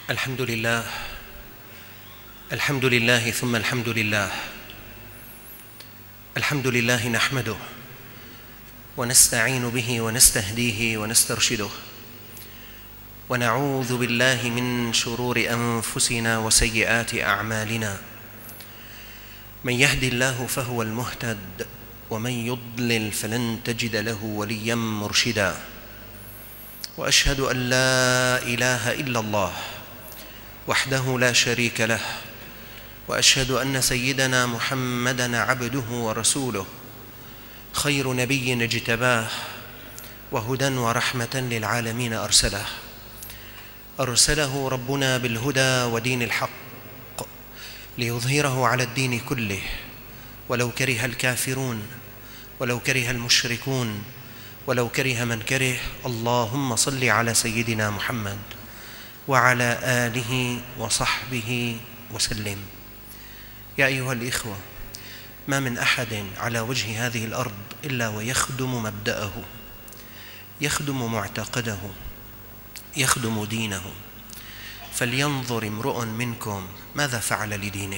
الحمد لله الحمد لله ثم الحمد لله. الحمد لله نحمده ونستعين به ونستهديه ونسترشده، ونعوذ بالله من شرور أنفسنا وسيئات أعمالنا. من يهد الله فهو المهتد، ومن يضلل فلن تجد له وليا مرشدا. وأشهد أن لا إله إلا الله وحده لا شريك له، وأشهد أن سيدنا محمدًا عبده ورسوله، خير نبي اجتباه، وهدى ورحمة للعالمين أرسله ربنا بالهدى ودين الحق ليظهره على الدين كله، ولو كره الكافرون، ولو كره المشركون، ولو كره من كره. اللهم صل على سيدنا محمد وعلى آله وصحبه وسلم. يا أيها الإخوة، ما من أحد على وجه هذه الأرض إلا ويخدم مبدأه، يخدم معتقده، يخدم دينه. فلينظر امرؤ منكم ماذا فعل لدينه.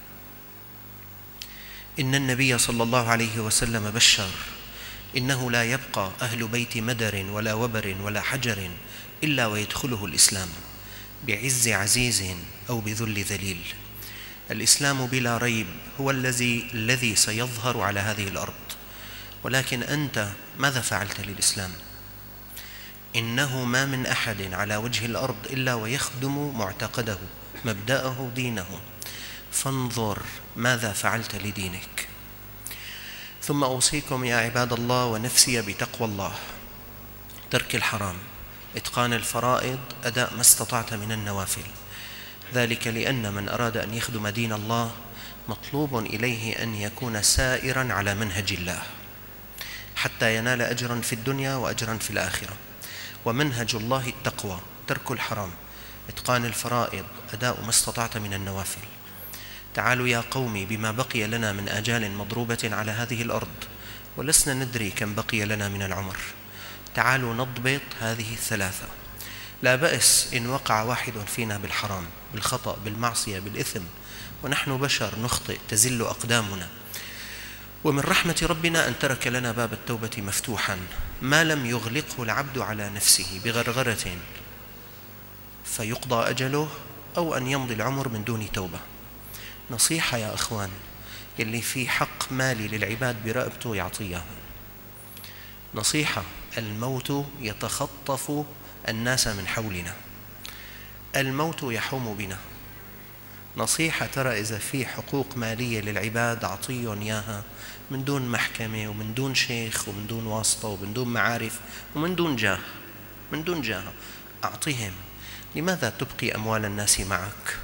إن النبي صلى الله عليه وسلم بشر: إنه لا يبقى أهل بيت مدر ولا وبر ولا حجر إلا ويدخله الإسلام، بعز عزيز أو بذل ذليل. الإسلام بلا ريب هو الذي سيظهر على هذه الأرض، ولكن أنت ماذا فعلت للإسلام؟ إنه ما من أحد على وجه الأرض إلا ويخدم معتقده، مبدأه، دينه. فانظر ماذا فعلت لدينك. ثم أوصيكم يا عباد الله ونفسي بتقوى الله، ترك الحرام، إتقان الفرائض، أداء ما استطعت من النوافل. ذلك لأن من أراد أن يخدم دين الله مطلوب إليه أن يكون سائرا على منهج الله حتى ينال أجرا في الدنيا وأجرا في الآخرة. ومنهج الله التقوى، ترك الحرام، إتقان الفرائض، أداء ما استطعت من النوافل. تعالوا يا قومي بما بقي لنا من آجال مضروبة على هذه الأرض، ولسنا ندري كم بقي لنا من العمر. تعالوا نضبط هذه الثلاثة. لا بأس إن وقع واحد فينا بالحرام، بالخطأ، بالمعصية، بالإثم، ونحن بشر نخطئ، تزل أقدامنا. ومن رحمة ربنا أن ترك لنا باب التوبة مفتوحا ما لم يغلقه العبد على نفسه بغرغرة فيقضى أجله، أو أن يمضي العمر من دون توبة. نصيحة يا أخوان، يلي في حق مالي للعباد برقبته يعطيها. نصيحة: الموت يتخطف الناس من حولنا، الموت يحوم بنا. نصيحة: ترى إذا في حقوق مالية للعباد أعطيهم إياها من دون محكمة، ومن دون شيخ، ومن دون واسطة، ومن دون معارف، ومن دون جاه، من دون جاه، أعطيهم. لماذا تبقي أموال الناس معك؟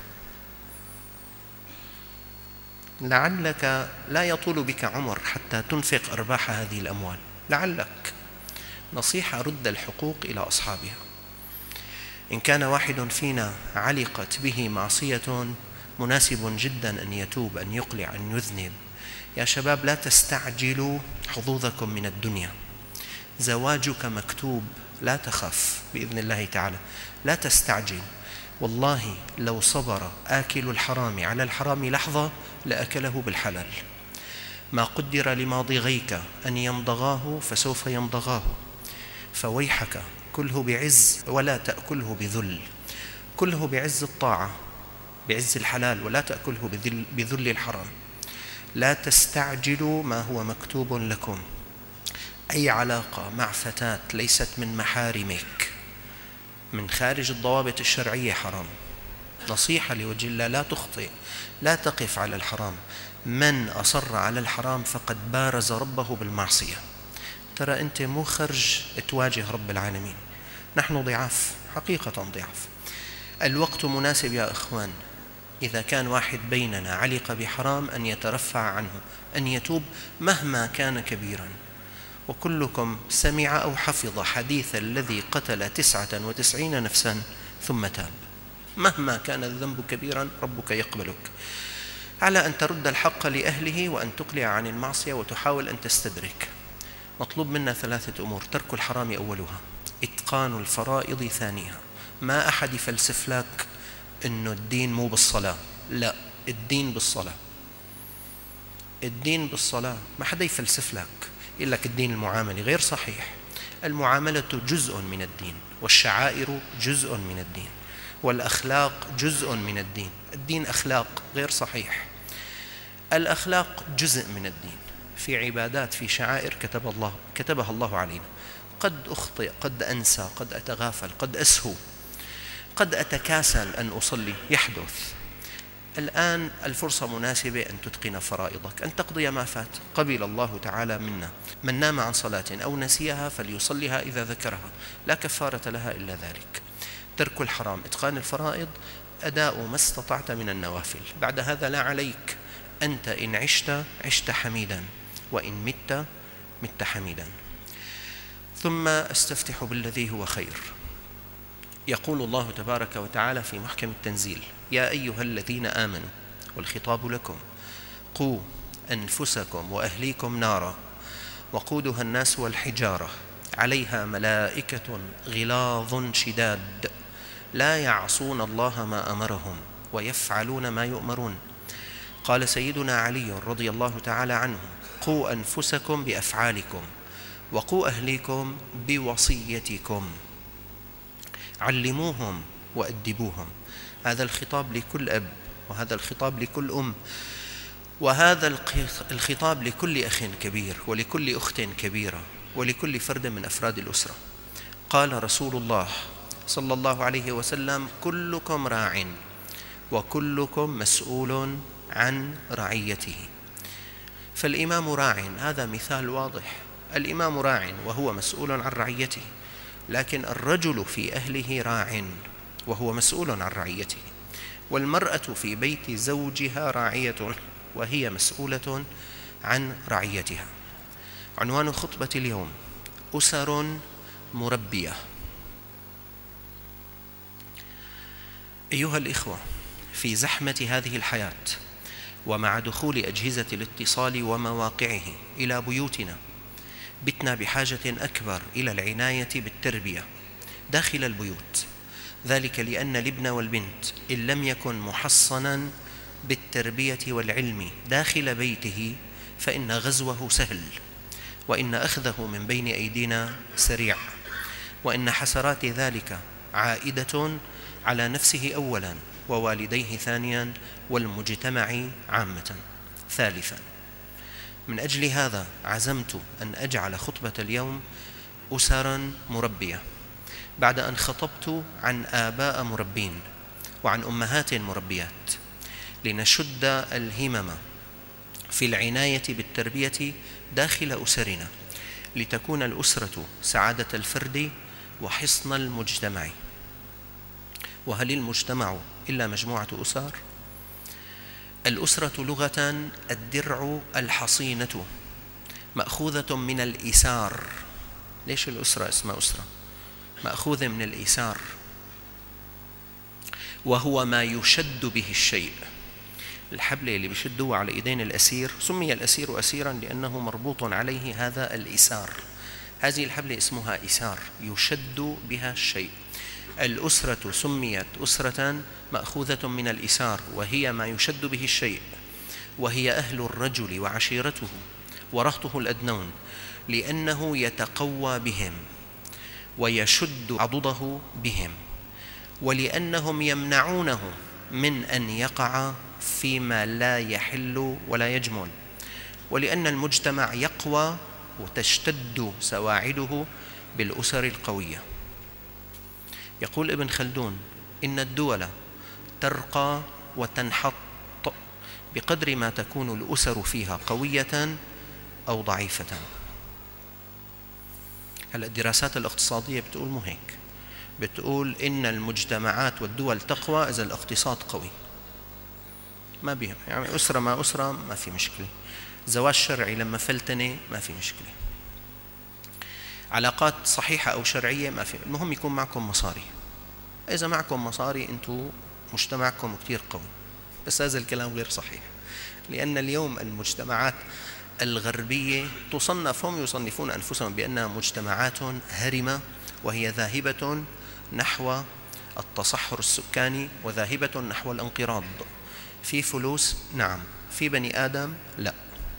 لعلك لا يطول بك عمر حتى تنفق أرباح هذه الأموال، لعلك. نصيحة: رد الحقوق إلى أصحابها. إن كان واحد فينا علقت به معصية مناسب جدا أن يتوب، أن يقلع، أن يذنب. يا شباب، لا تستعجلوا حظوظكم من الدنيا. زواجك مكتوب، لا تخف بإذن الله تعالى، لا تستعجل. والله لو صبر آكل الحرام على الحرام لحظة لأكله بالحلال. ما قدر لماضغيك أن يمضغاه فسوف يمضغاه. فويحك، كله بعز ولا تأكله بذل. كله بعز الطاعة، بعز الحلال، ولا تأكله بذل الحرام. لا تستعجلوا ما هو مكتوب لكم. أي علاقة مع فتاة ليست من محارمك، من خارج الضوابط الشرعية، حرام. نصيحة لوجه الله: لا تخطئ، لا تقف على الحرام. من أصر على الحرام فقد بارز ربه بالمعصية. ترى أنت مو خرج تواجه رب العالمين، نحن ضعاف، حقيقة ضعاف. الوقت مناسب يا إخوان. إذا كان واحد بيننا علق بحرام أن يترفع عنه، أن يتوب مهما كان كبيرا. وكلكم سمع أو حفظ حديث الذي قتل 99 نفسا ثم تاب. مهما كان الذنب كبيرا ربك يقبلك، على أن ترد الحق لأهله، وأن تقلع عن المعصية وتحاول أن تستدرك. مطلوب منا 3 أمور: ترك الحرام أولها، إتقان الفرائض ثانيها. ما أحد يفلسف لك إنه الدين مو بالصلاة. لا، الدين بالصلاة. الدين بالصلاة. ما حدا يفلسف لك يقول لك الدين المعاملي. غير صحيح. المعاملة جزء من الدين، والشعائر جزء من الدين، والأخلاق جزء من الدين. الدين أخلاق. غير صحيح. الأخلاق جزء من الدين. في عبادات، في شعائر كتبها الله علينا. قد أخطئ، قد أنسى، قد أتغافل، قد أسهو، قد أتكاسل أن أصلي، يحدث. الآن الفرصة مناسبة أن تتقن فرائضك، أن تقضي ما فات. قبل الله تعالى منا. من نام عن صلاة أو نسيها فليصليها إذا ذكرها، لا كفارة لها إلا ذلك. ترك الحرام، إتقان الفرائض، أداء ما استطعت من النوافل. بعد هذا لا عليك. أنت إن عشت حميدا، وإن مت حميدا. ثم استفتح بالذي هو خير. يقول الله تبارك وتعالى في محكم التنزيل: يا أيها الذين آمنوا، والخطاب لكم، قوا أنفسكم وأهليكم نارا وقودها الناس والحجارة عليها ملائكة غلاظ شداد لا يعصون الله ما أمرهم ويفعلون ما يؤمرون. قال سيدنا علي رضي الله تعالى عنه: قوا أنفسكم بأفعالكم، وقوا أهليكم بوصيتكم، علموهم وأدبوهم. هذا الخطاب لكل أب، وهذا الخطاب لكل أم، وهذا الخطاب لكل أخ كبير، ولكل أخت كبيرة، ولكل فرد من أفراد الأسرة. قال رسول الله صلى الله عليه وسلم: كلكم راع وكلكم مسؤول عن رعيته. فالإمام راع، هذا مثال واضح. الإمام راع وهو مسؤول عن رعيته، لكن الرجل في أهله راع وهو مسؤول عن رعيته، والمرأة في بيت زوجها راعية وهي مسؤولة عن رعيتها. عنوان خطبة اليوم: أسر مربية. أيها الإخوة، في زحمة هذه الحياة، ومع دخول أجهزة الاتصال ومواقعه إلى بيوتنا، بتنا بحاجة أكبر إلى العناية بالتربية داخل البيوت. ذلك لأن الابن والبنت إن لم يكن محصنا بالتربية والعلم داخل بيته فإن غزوه سهل، وإن أخذه من بين أيدينا سريع، وإن حسرات ذلك عائدة على نفسه أولا، ووالديه ثانيا، والمجتمع عامة ثالثا. من أجل هذا عزمت أن أجعل خطبة اليوم أسرا مربية، بعد أن خطبت عن آباء مربين وعن أمهات مربيات، لنشد الهمم في العناية بالتربية داخل أسرنا، لتكون الأسرة سعادة الفرد وحصن المجتمع. وهل المجتمع إلا مجموعة أسر؟ الأسرة لغة الدرع الحصينة، مأخوذة من الإيسار. ليش الأسرة اسمها أسرة؟ مأخوذة من الإيسار، وهو ما يشد به الشيء. الحبل اللي بيشدوه على إيدين الأسير، سمي الأسير أسيرا لأنه مربوط عليه هذا الإيسار. هذه الحبل اسمها إيسار، يشد بها الشيء. الأسرة سميت أسرة مأخوذة من الإيسار، وهي ما يشد به الشيء، وهي أهل الرجل وعشيرته ورهطه الأدنون، لأنه يتقوى بهم ويشد عضده بهم، ولأنهم يمنعونه من أن يقع فيما لا يحل ولا يجمل، ولأن المجتمع يقوى وتشتد سواعده بالأسر القوية. يقول ابن خلدون: إن الدول ترقى وتنحط بقدر ما تكون الأسر فيها قوية أو ضعيفة. هلأ الدراسات الاقتصادية بتقول مو هيك، بتقول إن المجتمعات والدول تقوى إذا الاقتصاد قوي. ما بيهم يعني أسرة ما أسرة ما في مشكلة، زواج شرعي لما فلتنة ما في مشكلة، علاقات صحيحة أو شرعية ما في، المهم يكون معكم مصاري. إذا معكم مصاري أنتم مجتمعكم كتير قوي. بس هذا الكلام غير صحيح، لأن اليوم المجتمعات الغربية تصنف، هم يصنفون أنفسهم بأنها مجتمعات هرمة، وهي ذاهبة نحو التصحر السكاني وذاهبة نحو الانقراض. في فلوس نعم، في بني آدم لا.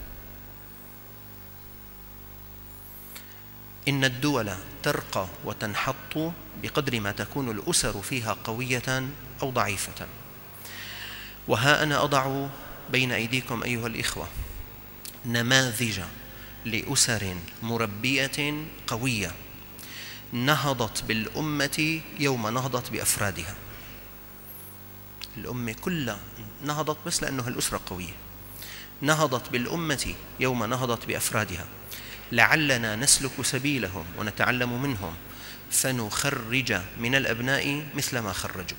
إن الدول ترقى وتنحط بقدر ما تكون الأسر فيها قوية أو ضعيفة. وها أنا أضع بين أيديكم أيها الإخوة نماذج لأسر مربية قوية نهضت بالأمة يوم نهضت بأفرادها. الأمة كلها نهضت بس لأنه الأسرة قوية. نهضت بالأمة يوم نهضت بأفرادها. لعلنا نسلك سبيلهم ونتعلم منهم فنخرج من الأبناء مثل ما خرجوا.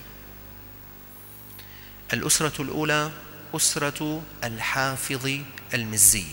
الأسرة الأولى أسرة الحافظ المزي.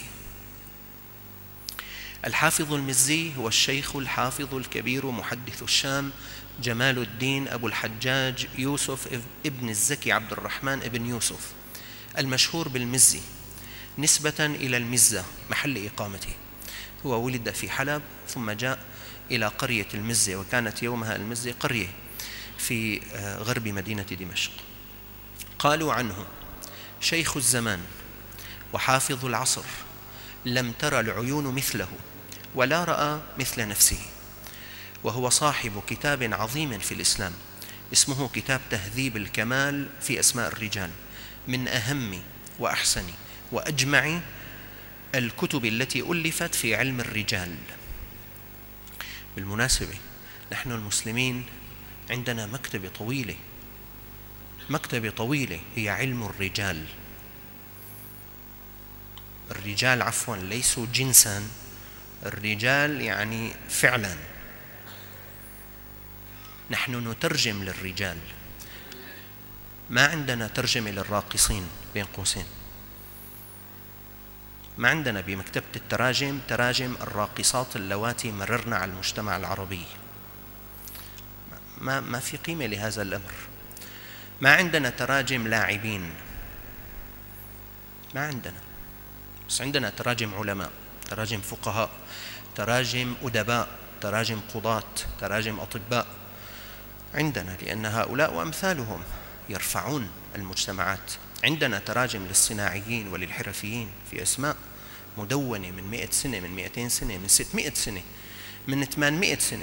الحافظ المزي هو الشيخ الحافظ الكبير محدث الشام جمال الدين أبو الحجاج يوسف ابن الزكي عبد الرحمن ابن يوسف، المشهور بالمزي نسبة إلى المزة محل إقامته. هو ولد في حلب ثم جاء إلى قرية المزة، وكانت يومها المزة قرية في غرب مدينة دمشق. قالوا عنه شيخ الزمان وحافظ العصر، لم ترى العيون مثله ولا رأى مثل نفسه. وهو صاحب كتاب عظيم في الإسلام اسمه كتاب تهذيب الكمال في أسماء الرجال، من أهم وأحسن وأجمع الكتب التي ألفت في علم الرجال. بالمناسبة نحن المسلمين عندنا مكتبة طويلة هي علم الرجال. الرجال عفوا ليسوا جنسا، الرجال يعني فعلا. نحن نترجم للرجال، ما عندنا ترجمة للراقصين بين قوسين. ما عندنا بمكتبة التراجم تراجم الراقصات اللواتي مررن على المجتمع العربي. ما في قيمة لهذا الأمر. ما عندنا تراجم لاعبين، ما عندنا، بس عندنا تراجم علماء، تراجم فقهاء، تراجم أدباء، تراجم قضاة، تراجم أطباء. عندنا لأن هؤلاء وأمثالهم يرفعون المجتمعات. عندنا تراجم للصناعيين وللحرفيين في أسماء مدونة من 100 سنة، من 200 سنة، من 600 سنة، من 800 سنة.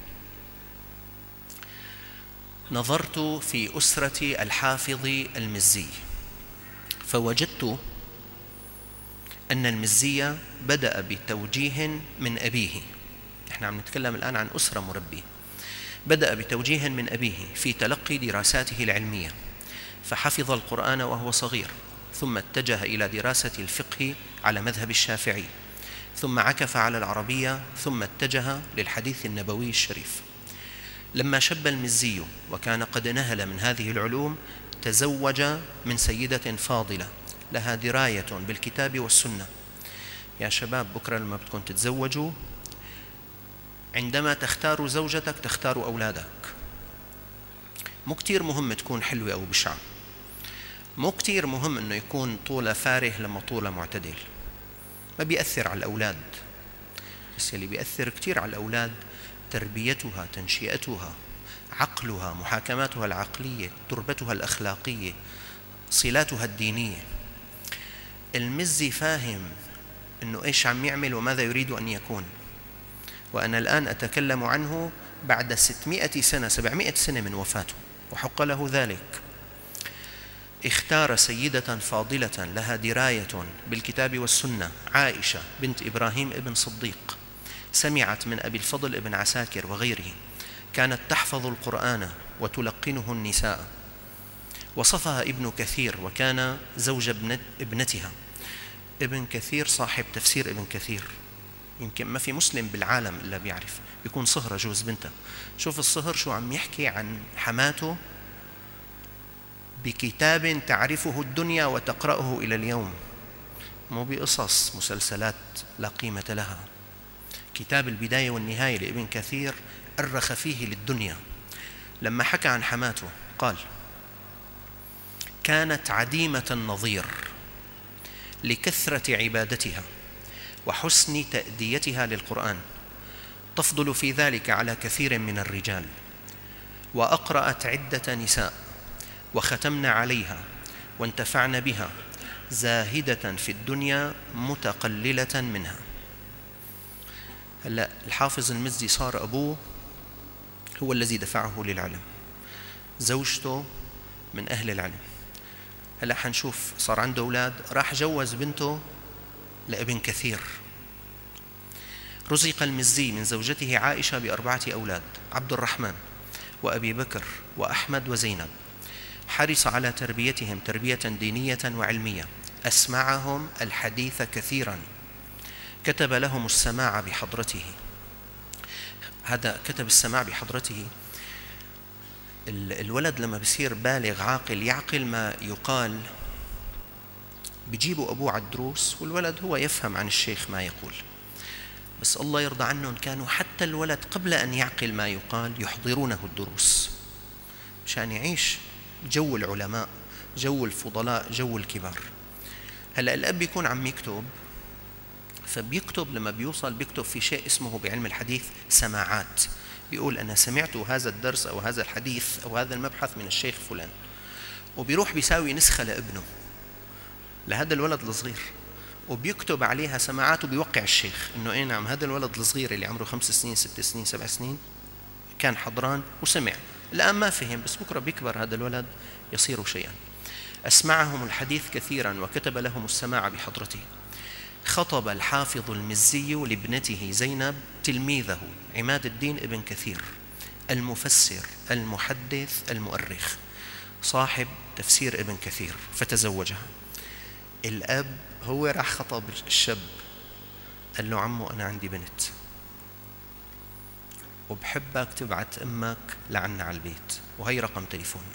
نظرت في أسرة الحافظ المزي فوجدت أن المزي بدأ بتوجيه من أبيه. نحن عم نتكلم الآن عن أسرة مربية. بدأ بتوجيه من أبيه في تلقي دراساته العلمية، فحفظ القرآن وهو صغير، ثم اتجه إلى دراسة الفقه على مذهب الشافعي، ثم عكف على العربية، ثم اتجه للحديث النبوي الشريف. لما شب المزي وكان قد نهل من هذه العلوم تزوج من سيدة فاضلة لها دراية بالكتاب والسنة. يا شباب بكرة لما بدكم تتزوجوا، عندما تختار زوجتك تختار أولادك. مو كتير مهم تكون حلوة أو بشعة، مو كتير مهم أنه يكون طولة فاره لما طولة معتدل، ما بيأثر على الأولاد. بس اللي بيأثر كتير على الأولاد تربيتها، تنشئتها، عقلها، محاكماتها العقلية، تربتها الأخلاقية، صلاتها الدينية. المزي فاهم أنه إيش عم يعمل وماذا يريد أن يكون. وأنا الآن أتكلم عنه بعد 600 سنة 700 سنة من وفاته، وحق له ذلك. اختار سيدة فاضلة لها دراية بالكتاب والسنة، عائشة بنت إبراهيم ابن صديق، سمعت من أبي الفضل ابن عساكر وغيره، كانت تحفظ القرآن وتلقنه النساء. وصفها ابن كثير وكان زوج ابنتها. ابن كثير صاحب تفسير ابن كثير، يمكن ما في مسلم بالعالم إلا بيعرف، بيكون صهرة جوز بنته. شوف الصهر شو عم يحكي عن حماته بكتاب تعرفه الدنيا وتقرأه إلى اليوم، مو بقصص مسلسلات لا قيمة لها. كتاب البداية والنهاية لابن كثير أرخ فيه للدنيا. لما حكى عن حماته قال: كانت عديمة النظير لكثرة عبادتها وحسن تأديتها للقرآن، تفضل في ذلك على كثير من الرجال، وأقرأت عدة نساء وختمنا عليها وانتفعنا بها، زاهدة في الدنيا متقللة منها. هلأ الحافظ المزي صار أبوه هو الذي دفعه للعلم، زوجته من أهل العلم. هلأ حنشوف صار عنده أولاد، راح جوز بنته لابن كثير. رزق المزي من زوجته عائشة ب4 أولاد: عبد الرحمن وأبي بكر وأحمد وزينب. حرص على تربيتهم تربية دينية وعلمية، أسمعهم الحديث كثيرا، كتب لهم السماع بحضرته. هذا كتب السماع بحضرته. الولد لما بصير بالغ عاقل يعقل ما يقال، بيجيبوا أبوه على الدروس والولد هو يفهم عن الشيخ ما يقول. بس الله يرضى عنهم كانوا حتى الولد قبل أن يعقل ما يقال يحضرونه الدروس مشان يعيش جو العلماء، جو الفضلاء، جو الكبار. هلأ الأب بيكون عم يكتب، فبيكتب لما بيوصل بيكتب في شيء اسمه بعلم الحديث سماعات. بيقول أنا سمعت هذا الدرس أو هذا الحديث أو هذا المبحث من الشيخ فلان، وبيروح بيساوي نسخة لابنه، لهذا الولد الصغير، وبيكتب عليها سماعات وبيوقع الشيخ إنه إيه نعم هذا الولد الصغير اللي عمره 5 سنين 6 سنين 7 سنين كان حضران وسمع. الآن ما فهم، بس بكرة بيكبر هذا الولد يصير شيئا. أسمعهم الحديث كثيرا وكتب لهم السماع بحضرته. خطب الحافظ المزي لابنته زينب تلميذه عماد الدين ابن كثير، المفسر المحدث المؤرخ صاحب تفسير ابن كثير، فتزوجها. الأب هو راح خطب الشاب، قال له عمو أنا عندي بنت وبحبك تبعت أمك لعنا على البيت، وهي رقم تليفوننا.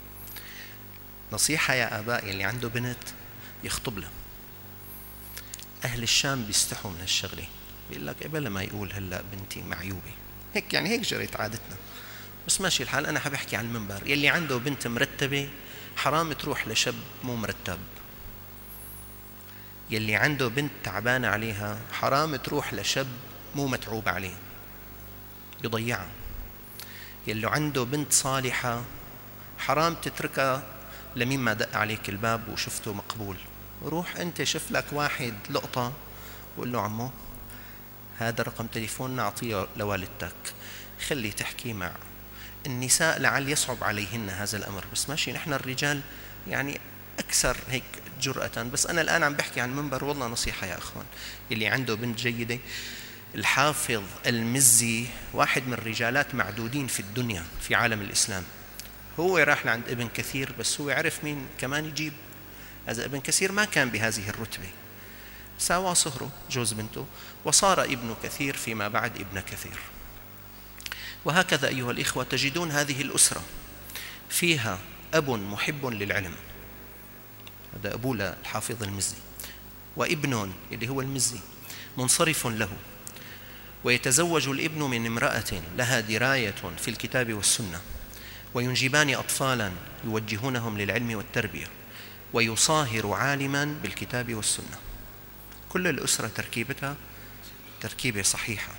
نصيحة يا آباء اللي عنده بنت يخطب لها. أهل الشام بيستحوا من هالشغلة، بيقول لك قبل ما يقول هلأ بنتي معيوبة، هيك يعني هيك جريت عادتنا. بس ماشي الحال. أنا حاب أحكي عن المنبر، يلي عنده بنت مرتبة حرام تروح لشاب مو مرتب، يلي عنده بنت تعبانة عليها حرام تروح لشاب مو متعوب عليه بيضيعها، يلي عنده بنت صالحة حرام تتركها لمين ما دق عليك الباب وشفته مقبول. روح أنت شوف لك واحد لقطة وقول له عمو هذا رقم تليفوننا أعطيه لوالدتك، خلي تحكي مع النساء لعل يصعب عليهن هذا الأمر. بس ماشي نحن الرجال يعني أكثر هيك جرأة. بس أنا الآن عم بحكي عن منبر، والله نصيحة يا أخوان اللي عنده بنت جيدة. الحافظ المزي واحد من الرجالات معدودين في الدنيا في عالم الإسلام، هو راح لعند ابن كثير بس هو عرف مين كمان يجيب. هذا ابن كثير ما كان بهذه الرتبة، ساوى صهره جوز بنته وصار ابن كثير فيما بعد ابن كثير. وهكذا أيها الإخوة تجدون هذه الأسرة فيها أب محب للعلم، هذا أبو الحافظ المزي، وابن اللي هو المزي منصرف له، ويتزوج الابن من امرأة لها دراية في الكتاب والسنة، وينجبان أطفالا يوجهونهم للعلم والتربية، ويصاهر عالما بالكتاب والسنة. كل الأسرة تركيبتها تركيبة صحيحة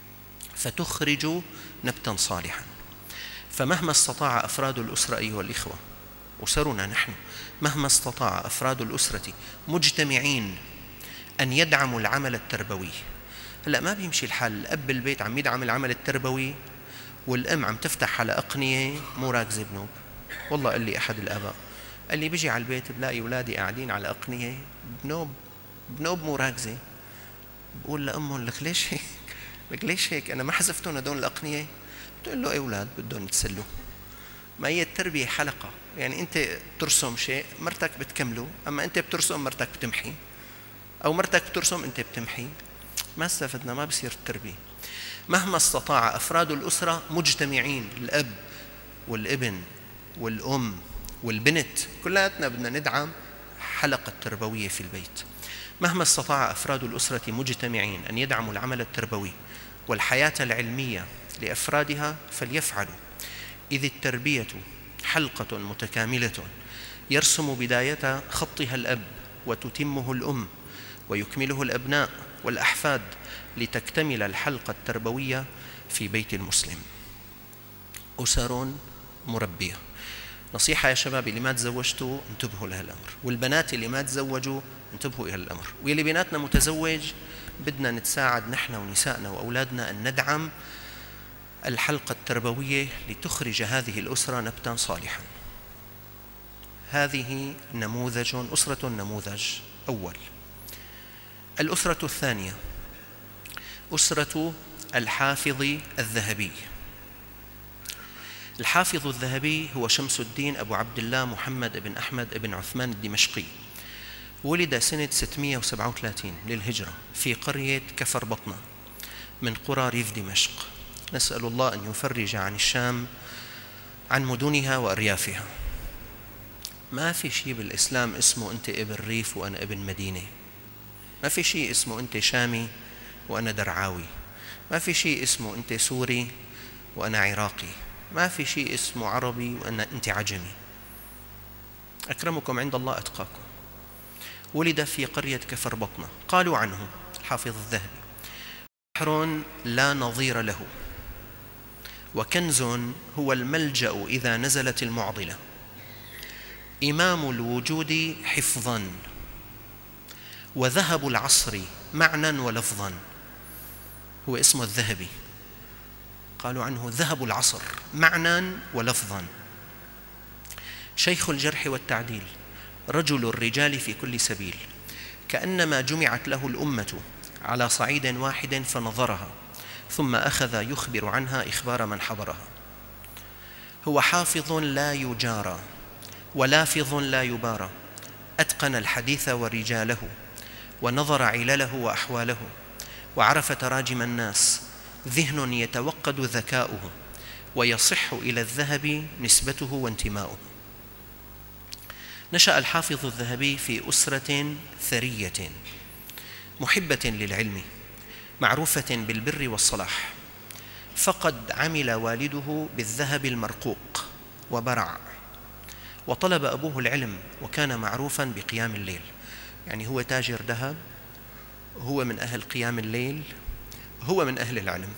فتخرج نبتا صالحا. فمهما استطاع أفراد الأسرة أيها الإخوة، أسرنا نحن، مهما استطاع أفراد الأسرة مجتمعين أن يدعموا العمل التربوي. هلأ ما بيمشي الحال الأب بالبيت عم يدعم العمل التربوي والأم عم تفتح على أقنية مو راكزة بنوب. والله قال لي أحد الآباء، قال لي بيجي على البيت بلاقي أولادي قاعدين على أقنية بنوب مو راكزة. بقول لأمهم لك ليش هيك؟ لك ليش هيك؟ أنا ما حذفتهم هدول الأقنية؟ بتقول له أولاد بدهم يتسلوا. ما هي التربية حلقة، يعني أنت بترسم شيء مرتك بتكمله، أما أنت بترسم مرتك بتمحي، أو مرتك بترسم أنت بتمحي. ما استفدنا، ما بصير التربية. مهما استطاع أفراد الأسرة مجتمعين، الأب والابن والأم والبنت، كلاتنا بدنا ندعم حلقة تربوية في البيت. مهما استطاع أفراد الأسرة مجتمعين أن يدعموا العمل التربوي والحياة العلمية لأفرادها فليفعلوا، إذ التربية حلقة متكاملة يرسم بداية خطها الأب وتتمه الأم ويكمله الأبناء والأحفاد لتكتمل الحلقة التربوية في بيت المسلم. أسر مربية. نصيحة يا شباب اللي ما تزوجتوا انتبهوا لهالأمر، والبنات اللي ما تزوجوا انتبهوا إلى الأمر، واللي بيناتنا متزوج بدنا نتساعد نحن ونسائنا وأولادنا أن ندعم الحلقة التربوية لتخرج هذه الأسرة نبتا صالحا. هذه أسرة نموذج أول. الأسرة الثانية أسرة الحافظ الذهبي. الحافظ الذهبي هو شمس الدين أبو عبد الله محمد بن أحمد بن عثمان الدمشقي، ولد سنة 637 للهجرة في قرية كفر بطنة من قرى ريف دمشق. نسأل الله أن يفرج عن الشام عن مدنها وأريافها. ما في شيء بالإسلام اسمه أنت ابن ريف وأنا ابن مدينة، ما في شيء اسمه أنت شامي وأنا درعاوي، ما في شيء اسمه أنت سوري وأنا عراقي، ما في شيء اسمه عربي وأنا أنت عجمي. أكرمكم عند الله أتقاكم. ولد في قرية كفر بطنة. قالوا عنه الحافظ الذهبي: بحر لا نظير له، وكنز هو الملجأ إذا نزلت المعضلة، إمام الوجود حفظا، وذهب العصر معنى ولفظا. هو اسمه الذهبي، قالوا عنه ذهب العصر معنى ولفظا. شيخ الجرح والتعديل، رجل الرجال في كل سبيل، كأنما جمعت له الأمة على صعيد واحد فنظرها، ثم أخذ يخبر عنها إخبار من حضرها. هو حافظ لا يجارى، ولافظ لا يبارى، أتقن الحديث ورجاله، ونظر علله وأحواله، وعرف تراجم الناس، ذهن يتوقد ذكاؤه، ويصح إلى الذهب نسبته وانتماؤه. نشأ الحافظ الذهبي في أسرة ثرية محبة للعلم، معروفة بالبر والصلاح، فقد عمل والده بالذهب المرقوق وبرع، وطلب أبوه العلم وكان معروفا بقيام الليل. يعني هو تاجر ذهب، هو من أهل قيام الليل، هو من أهل العلم.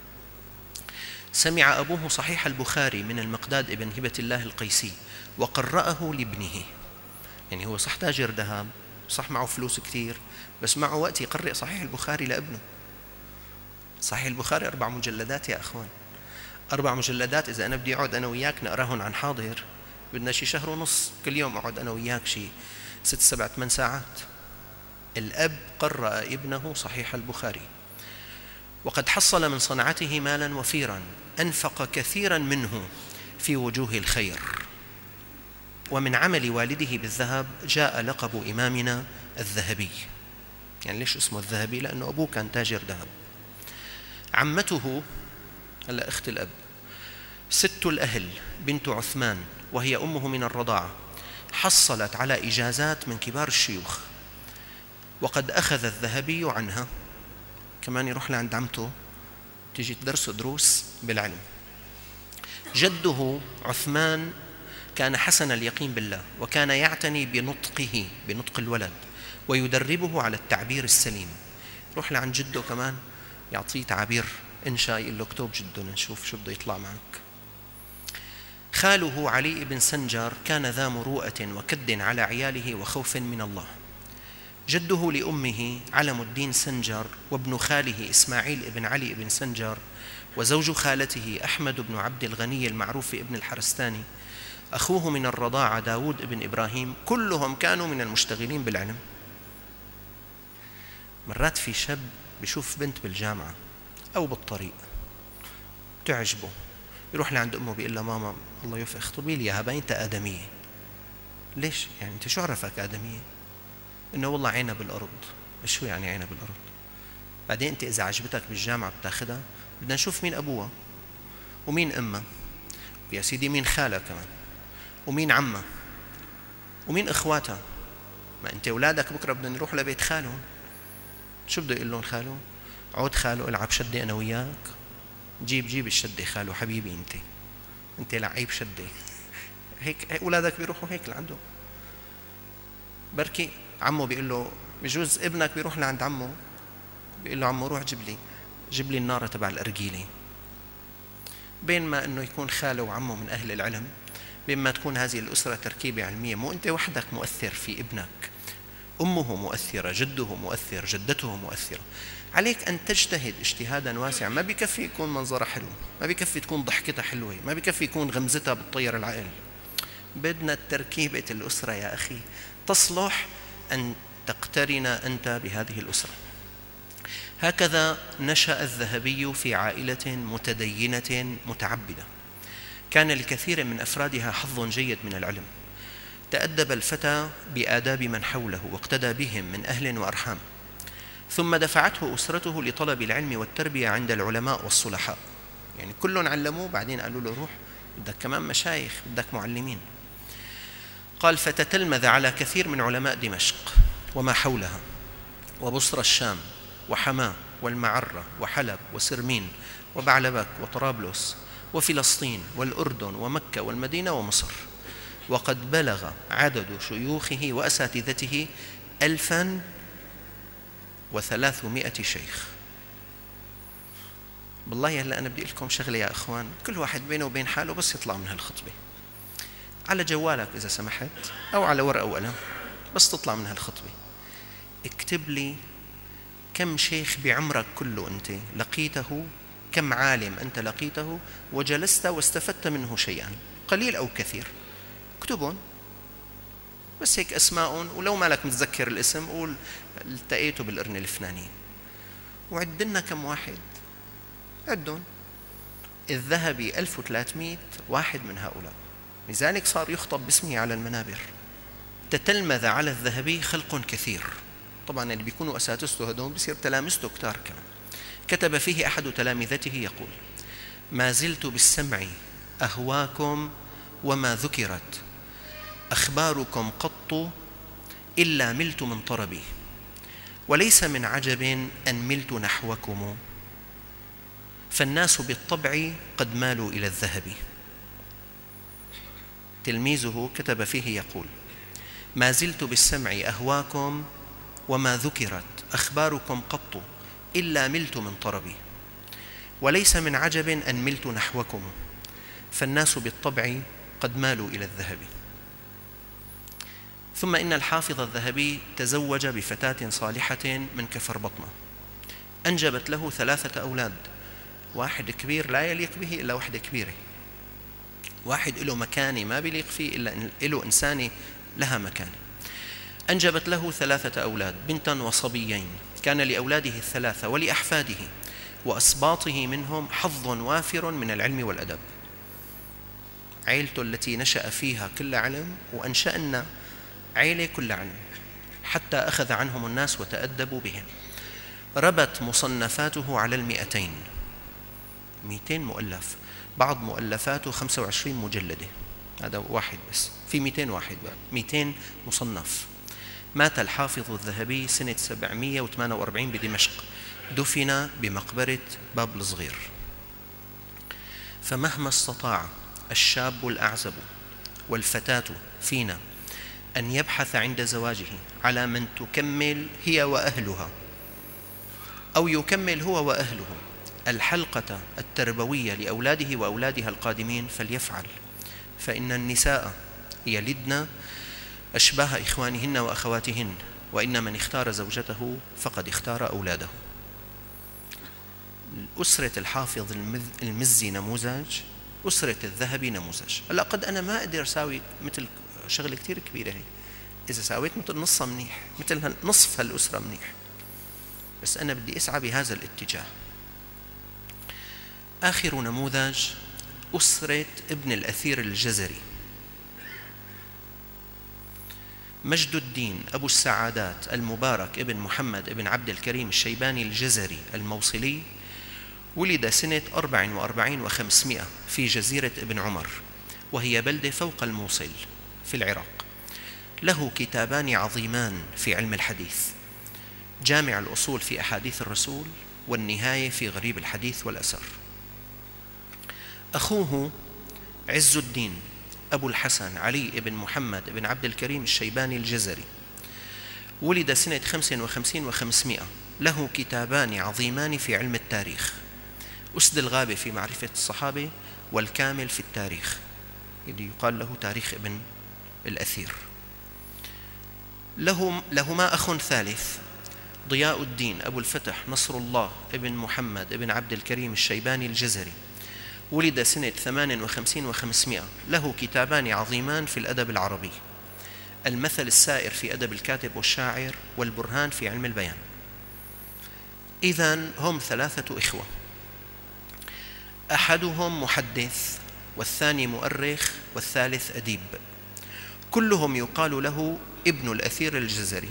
سمع أبوه صحيح البخاري من المقداد بن هبة الله القيسي وقرأه لابنه. يعني هو صح تاجر ذهب، صح معه فلوس كثير، بس معه وقت يقرأ صحيح البخاري لابنه. صحيح البخاري 4 مجلدات يا أخوان، 4 مجلدات. إذا أنا بدي أقعد أنا وياك نقراهن عن حاضر بدنا شي شهر ونص، كل يوم أقعد أنا وياك شي 6 7 8 ساعات. الأب قرأ ابنه صحيح البخاري، وقد حصل من صنعته مالا وفيرا، أنفق كثيرا منه في وجوه الخير. ومن عمل والده بالذهب جاء لقب إمامنا الذهبي. يعني ليش اسمه الذهبي؟ لأنه أبوه كان تاجر ذهب. عمته هلا أخت الأب ست الأهل بنت عثمان، وهي أمه من الرضاعة، حصلت على إجازات من كبار الشيوخ، وقد أخذ الذهبي عنها. كمان يروح لعند عمته تيجي تدرس دروس بالعلم. جده عثمان كان حسن اليقين بالله، وكان يعتني بنطقه، بنطق الولد، ويدربه على التعبير السليم. روح لعند جده كمان يعطيه تعابير إنشاء، يقول له اكتب جده نشوف شو بده يطلع معك. خاله علي بن سنجر كان ذا مروءة وكد على عياله وخوف من الله. جده لأمه علم الدين سنجر، وابن خاله إسماعيل بن علي بن سنجر، وزوج خالته أحمد بن عبد الغني المعروف ابن الحرستاني، أخوه من الرضاعة داود بن إبراهيم، كلهم كانوا من المشتغلين بالعلم. مرات في شاب بيشوف بنت بالجامعة أو بالطريق تعجبه، يروح لعند أمه بيقول لها ماما الله يوفقك اخطبي لي إياها، باين أنت آدمية. ليش؟ يعني أنت شو عرفك آدمية؟ إنه والله عينها بالأرض. شو يعني عينها بالأرض؟ بعدين أنت إذا عجبتك بالجامعة بتاخدها، بدنا نشوف مين أبوها ومين أمها، ويا سيدي مين خالها كمان، ومين عمها، ومين إخواتها. ما أنت أولادك بكرة بدنا نروح لبيت خالهم، شو بده يقول لهم خاله؟ عود خاله العب شدة أنا وياك، جيب الشدة خاله حبيبي، أنت لعيب شدة. هيك أولادك بيروحوا هيك لعنده. بركي عمه بيقول له، بجوز ابنك بيروح لعند عمه بيقول له عمو روح جيب لي النارة تبع الأرجيلة. بين ما أنه يكون خاله وعمه من أهل العلم، بين ما تكون هذه الأسرة تركيبة علمية. مو أنت وحدك مؤثر في ابنك، أمه مؤثرة، جده مؤثر، جدته مؤثرة. عليك أن تجتهد اجتهادا واسعا. ما بيكفي يكون منظرها حلو، ما بيكفي تكون ضحكتها حلوة، ما بيكفي يكون غمزتها بتطير العقل. بدنا تركيبة الأسرة يا أخي تصلح أن تقترن أنت بهذه الأسرة. هكذا نشأ الذهبي في عائلة متدينة متعبدة، كان لكثير من أفرادها حظ جيد من العلم. تأدب الفتى بآداب من حوله واقتدى بهم من أهل وأرحام، ثم دفعته أسرته لطلب العلم والتربية عند العلماء والصلحاء. يعني كلهم علموه، بعدين قالوا له روح بدك كمان مشايخ، بدك معلمين. قال فتتلمذ على كثير من علماء دمشق وما حولها، وبصرى الشام، وحماة، والمعرة، وحلب، وسرمين، وبعلبك، وطرابلس، وفلسطين، والأردن، ومكة، والمدينة، ومصر. وقد بلغ عدد شيوخه وأساتذته 1300 شيخ. بالله هلا أنا بدي لكم شغلة يا إخوان، كل واحد بينه وبين حاله بس يطلع من هالخطبة على جوالك إذا سمحت، أو على ورقة وقلم، بس تطلع من هالخطبة اكتب لي كم شيخ بعمرك كله أنت لقيته، كم عالم أنت لقيته وجلست واستفدت منه شيئا، قليل أو كثير. اكتبهم بس هيك أسماء، ولو مالك متذكر الاسم قول التقيته بالقرن الفلاني، وعدنا كم واحد، عدهم. الذهبي 1300 واحد من هؤلاء، لذلك صار يخطب باسمه على المنابر. تتلمذ على الذهبي خلق كثير، طبعا اللي بيكونوا أساتذته هدول بصير تلامذته كتار كمان. كتب فيه أحد تلامذته يقول: ما زلت بالسمع أهواكم وما ذكرت أخباركم قط إلا ملت من طربي، وليس من عجب أن ملت نحوكم، فالناس بالطبع قد مالوا إلى الذهب. تلميذه كتب فيه يقول: ما زلت بالسمع أهواكم وما ذكرت أخباركم قط إلا ملت من طربي، وليس من عجب أن ملت نحوكم، فالناس بالطبع قد مالوا إلى الذهب. ثم إن الحافظ الذهبي تزوج بفتاة صالحة من كفر بطنة، أنجبت له 3 أولاد، واحد كبير لا يليق به إلا واحدة كبيرة، واحد له مكانة ما بيليق فيه إلا له إنسانة لها مكانة. أنجبت له 3 أولاد، بنتا وصبيين. كان لأولاده ال3 ولأحفاده وأسباطه منهم حظ وافر من العلم والأدب. عيلته التي نشأ فيها كل علم، وأنشأنا عيلة كل علم، حتى أخذ عنهم الناس وتأدبوا بهم. ربت مصنفاته على 200 مؤلف، بعض مؤلفاته 25 مجلدة، هذا واحد بس، في 200 واحد بقى، 200 مصنف. مات الحافظ الذهبي سنة 748 بدمشق، دفن بمقبرة باب الصغير. فمهما استطاع الشاب الأعزب والفتاة فينا أن يبحث عند زواجه على من تكمل هي وأهلها، أو يكمل هو وأهله الحلقة التربوية لأولاده وأولادها القادمين، فليفعل، فإن النساء يلدن أشباه إخوانهن وأخواتهن، وإن من اختار زوجته فقد اختار أولاده. أسرة الحافظ المزي نموذج، أسرة الذهبي نموذج. هلا قد أنا ما أقدر أساوي مثل شغلة كتير كبيرة هي، إذا ساويت مثل نصها منيح، مثل نصف هالأسرة منيح، بس أنا بدي أسعى بهذا الاتجاه. آخر نموذج أسرة ابن الأثير الجزري، مجد الدين أبو السعادات المبارك ابن محمد ابن عبد الكريم الشيباني الجزري الموصلي، ولد سنة 44 و500 في جزيرة ابن عمر، وهي بلدة فوق الموصل في العراق. له كتابان عظيمان في علم الحديث: جامع الأصول في أحاديث الرسول، والنهاية في غريب الحديث والأثر. أخوه عز الدين أبو الحسن علي بن محمد بن عبد الكريم الشيباني الجزري، ولد سنة 55 و500، له كتابان عظيمان في علم التاريخ: أسد الغابة في معرفة الصحابة، والكامل في التاريخ اللي يقال له تاريخ ابن الأثير. لهما أخ ثالث ضياء الدين أبو الفتح نصر الله ابن محمد ابن عبد الكريم الشيباني الجزري، ولد سنة 58 و500، له كتابان عظيمان في الأدب العربي: المثل السائر في أدب الكاتب والشاعر، والبرهان في علم البيان. إذن هم 3 إخوة، أحدهم محدث، والثاني مؤرخ، والثالث أديب. كلهم يقال له ابن الأثير الجزري،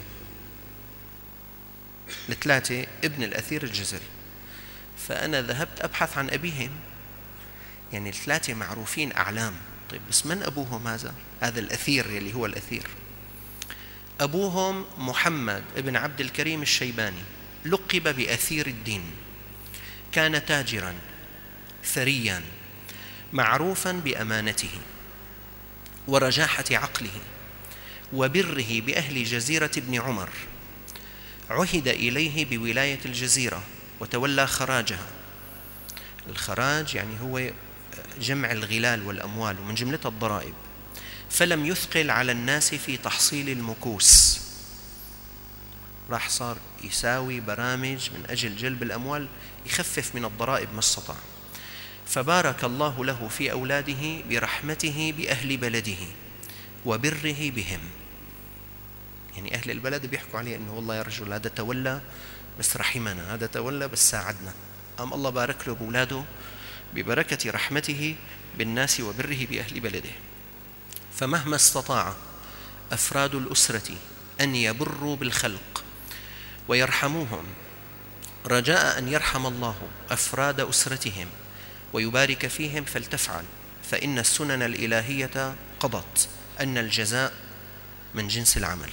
ال3 ابن الأثير الجزري. فأنا ذهبت أبحث عن أبيهم، يعني ال3 معروفين أعلام. طيب بس من أبوهم هذا الأثير اللي هو الأثير؟ أبوهم محمد ابن عبد الكريم الشيباني، لقب بأثير الدين، كان تاجراً ثرياً معروفاً بأمانته ورجاحة عقله وبره بأهل جزيرة ابن عمر. عهد إليه بولاية الجزيرة وتولى خراجها. الخراج يعني هو جمع الغلال والأموال، ومن جملتها الضرائب. فلم يثقل على الناس في تحصيل المكوس، راح صار يساوي برامج من أجل جلب الأموال، يخفف من الضرائب ما استطاع. فبارك الله له في أولاده برحمته بأهل بلده وبره بهم. يعني أهل البلد بيحكوا عليه إنه والله يا رجل هذا تولى بس رحمنا، هذا تولى بس ساعدنا. الله بارك له بأولاده ببركة رحمته بالناس وبره بأهل بلده. فمهما استطاع أفراد الأسرة أن يبروا بالخلق ويرحموهم رجاء أن يرحم الله أفراد أسرتهم ويبارك فيهم فلتفعل، فإن السنن الإلهية قضت أن الجزاء من جنس العمل.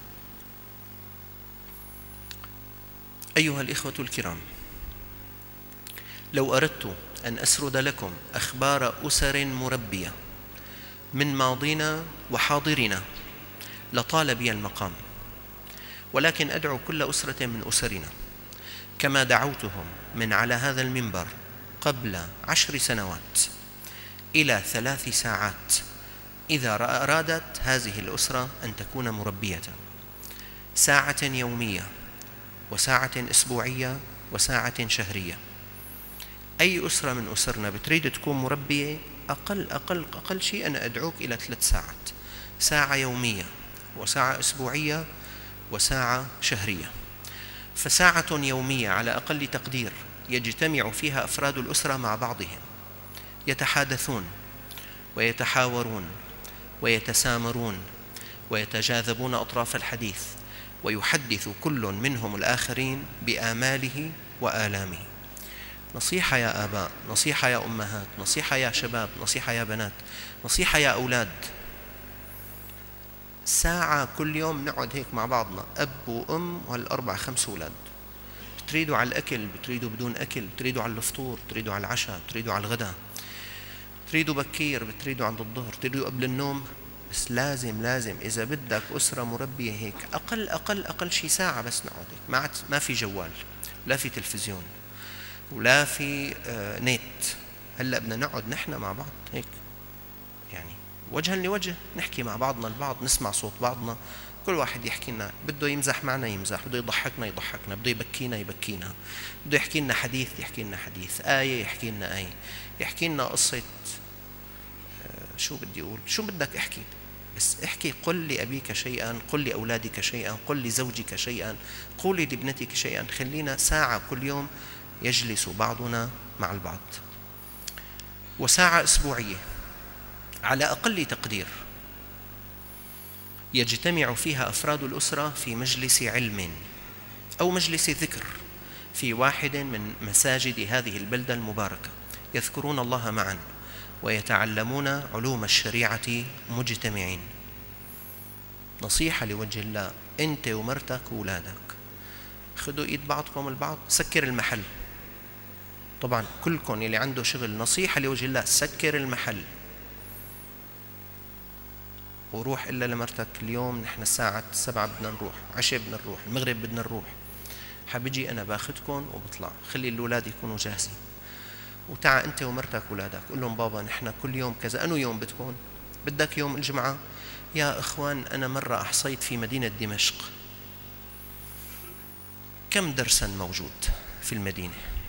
أيها الإخوة الكرام، لو أردت أن أسرد لكم أخبار أسر مربية من ماضينا وحاضرنا لطال بي المقام، ولكن أدعو كل أسرة من أسرنا كما دعوتهم من على هذا المنبر قبل 10 سنوات إلى 3 ساعات إذا أرادت هذه الأسرة أن تكون مربية، ساعة يومية وساعة أسبوعية وساعة شهرية. أي أسرة من أسرنا بتريد تكون مربية، أقل شيء أنا أدعوك إلى 3 ساعات، ساعة يومية وساعة أسبوعية وساعة شهرية. فساعة يومية على أقل تقدير يجتمع فيها أفراد الأسرة مع بعضهم، يتحادثون ويتحاورون ويتسامرون ويتجاذبون أطراف الحديث، ويحدث كل منهم الآخرين بآماله وآلامه. نصيحة يا آباء، نصيحة يا أمهات، نصيحة يا شباب، نصيحة يا بنات، نصيحة يا أولاد، ساعة كل يوم نقعد هيك مع بعضنا، أب وأم وهال4 5 أولاد. بتريدوا على الأكل، بتريدوا بدون أكل، بتريدوا على الفطور، بتريدوا على العشاء، بتريدوا على الغداء، بتريدوا بكير، بتريدوا عند الظهر، بتريدوا قبل النوم. بس لازم إذا بدك أسرة مربية هيك أقل شي ساعة بس نقعد هيك، ما في جوال لا في تلفزيون ولا في نت. هلأ بدنا نقعد نحن مع بعض هيك، يعني وجها لوجه، نحكي مع بعضنا البعض، نسمع صوت بعضنا، كل واحد يحكي لنا، بده يمزح معنا يمزح، بده يضحكنا يضحكنا، بده يبكينا يبكينا، بده يحكي لنا حديث يحكي لنا حديث، آية يحكي لنا آية، يحكي لنا قصة، شو بدي أقول، شو بدك احكي، بس احكي. قل لأبيك شيئا، قل لأولادك شيئا، قل لزوجك شيئا، قولي لابنتك شيئا. خلينا ساعة كل يوم يجلس بعضنا مع البعض، وساعة أسبوعية على أقل تقدير يجتمع فيها أفراد الأسرة في مجلس علم أو مجلس ذكر في واحد من مساجد هذه البلدة المباركة، يذكرون الله معا ويتعلمون علوم الشريعة مجتمعين. نصيحة لوجه الله، أنت ومرتك وولادك خذوا إيد بعضكم البعض، سكر المحل. طبعا كلكم اللي عنده شغل، نصيحة لوجه الله، سكر المحل وروح إلا لمرتك. اليوم نحن الساعة 7 بدنا نروح، عشاء بدنا نروح، المغرب بدنا نروح، حبيجي أنا باخدكم وبطلع، خلي الأولاد يكونوا جاهزين. وتعا أنت ومرتك وولادك قول لهم بابا نحن كل يوم كذا. أنو يوم بتكون؟ بدك يوم الجمعة؟ يا إخوان أنا مرة أحصيت في مدينة دمشق كم درسا موجود في المدينة،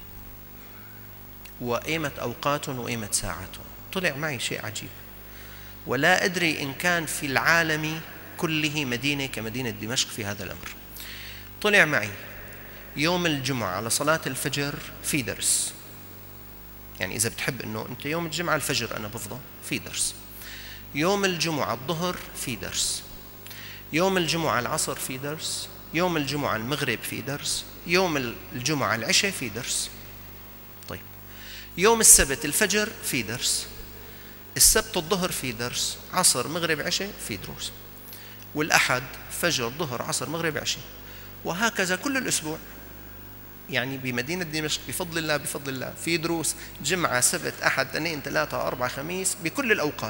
وأيمت أوقاتهم وأيمت ساعاتهم. طلع معي شيء عجيب، ولا أدري إن كان في العالم كله مدينة كمدينة دمشق في هذا الأمر. طلع معي يوم الجمعة على صلاة الفجر في درس، يعني إذا بتحب إنه أنت يوم الجمعة الفجر أنا بفضى في درس، يوم الجمعة الظهر في درس، يوم الجمعة العصر في درس، يوم الجمعة المغرب في درس، يوم الجمعة العشاء في درس. طيب يوم السبت الفجر في درس، السبت الظهر في درس، عصر مغرب عشاء في دروس، والأحد فجر ظهر عصر مغرب عشاء، وهكذا كل الأسبوع. يعني بمدينة دمشق بفضل الله بفضل الله في دروس جمعة سبت أحد اثنين ثلاثة أربعة خميس بكل الأوقات.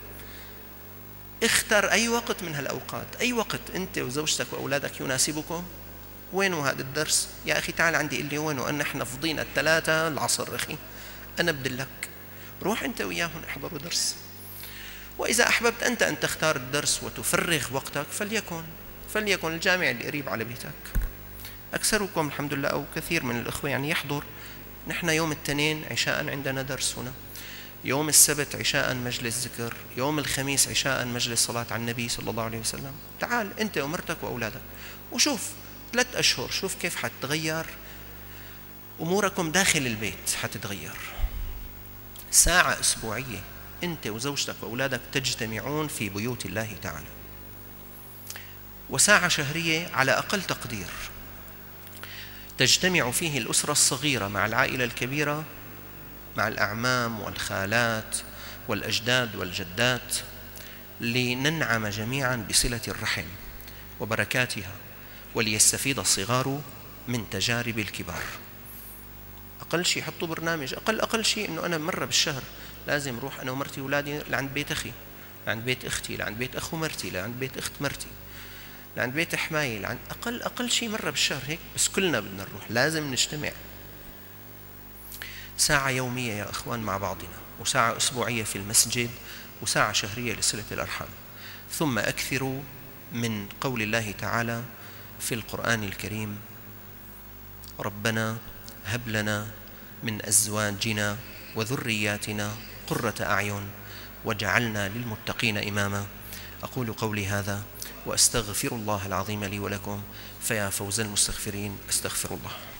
اختر أي وقت من هالأوقات، أي وقت أنت وزوجتك وأولادك يناسبكم. وينه هذا الدرس؟ يا أخي تعال عندي قل لي وينه، أن احنا فضينا الثلاثة العصر أخي أنا بدلك، روح أنت وياهم احضروا درس. وإذا أحببت أنت أن تختار الدرس وتفرغ وقتك فليكن الجامع اللي قريب على بيتك. أكثركم الحمد لله أو كثير من الأخوة يعني يحضر. نحن يوم الاثنين عشاء عندنا درس هنا، يوم السبت عشاء مجلس ذكر، يوم الخميس عشاء مجلس صلاة على النبي صلى الله عليه وسلم. تعال أنت ومرتك وأولادك وشوف 3 أشهر شوف كيف حتتغير أموركم داخل البيت، حتتغير. ساعة أسبوعية أنت وزوجتك وأولادك تجتمعون في بيوت الله تعالى، وساعة شهرية على أقل تقدير تجتمع فيه الأسرة الصغيرة مع العائلة الكبيرة، مع الأعمام والخالات والأجداد والجدات، لننعم جميعا بصلة الرحم وبركاتها، وليستفيد الصغار من تجارب الكبار. أقل شيء حطوا برنامج، أقل شيء إنه أنا مرة بالشهر لازم أروح أنا ومرتي وأولادي لعند بيت أخي، لعند بيت أختي، لعند بيت أخو مرتي، لعند بيت أخت مرتي، لعند بيت حماي، لعند أقل شيء مرة بالشهر هيك، بس كلنا بدنا نروح، لازم نجتمع. ساعة يومية يا إخوان مع بعضنا، وساعة أسبوعية في المسجد، وساعة شهرية لصلة الأرحام. ثم أكثروا من قول الله تعالى في القرآن الكريم: ربنا هب لنا من أزواجنا وذرياتنا قرة أعين واجعلنا للمتقين إماما. أقول قولي هذا وأستغفر الله العظيم لي ولكم، فيا فوز المستغفرين، أستغفر الله.